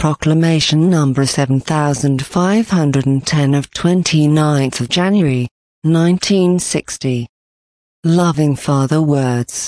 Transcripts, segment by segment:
Proclamation number 7510 of 29th of January, 1960. Loving Father words.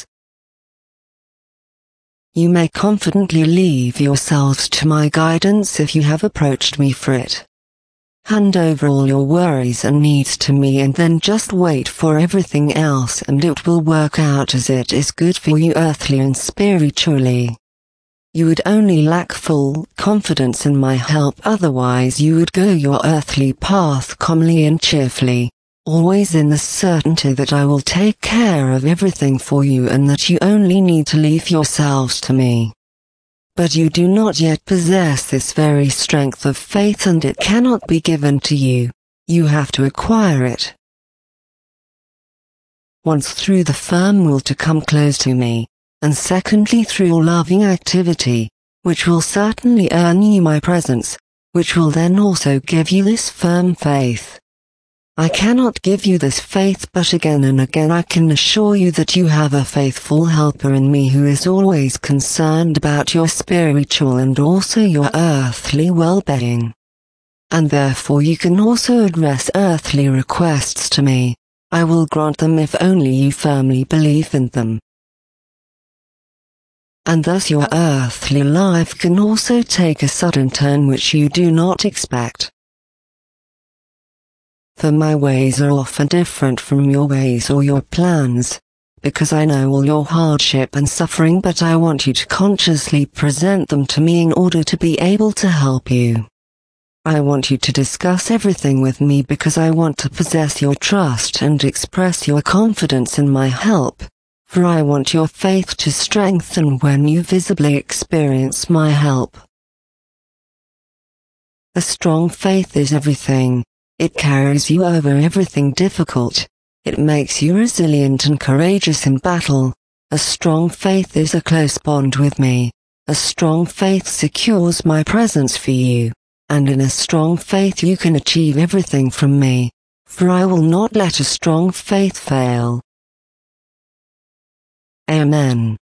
You may confidently leave yourselves to my guidance if you have approached me for it. Hand over all your worries and needs to me and then just wait for everything else and it will work out as it is good for you earthly and spiritually. You would only lack full confidence in my help, otherwise you would go your earthly path calmly and cheerfully, always in the certainty that I will take care of everything for you and that you only need to leave yourselves to me. But you do not yet possess this very strength of faith and it cannot be given to you. You have to acquire it. Once through the firm will to come close to me, and secondly through your loving activity, which will certainly earn you my presence, which will then also give you this firm faith. I cannot give you this faith, but again and again I can assure you that you have a faithful helper in me who is always concerned about your spiritual and also your earthly well-being. And therefore you can also address earthly requests to me. I will grant them if only you firmly believe in them. And thus your earthly life can also take a sudden turn which you do not expect. For my ways are often different from your ways or your plans, because I know all your hardship and suffering, but I want you to consciously present them to me in order to be able to help you. I want you to discuss everything with me because I want to possess your trust and express your confidence in my help, for I want your faith to strengthen when you visibly experience my help. A strong faith is everything. It carries you over everything difficult. It makes you resilient and courageous in battle. A strong faith is a close bond with me. A strong faith secures my presence for you. And in a strong faith you can achieve everything from me. For I will not let a strong faith fail. Amen.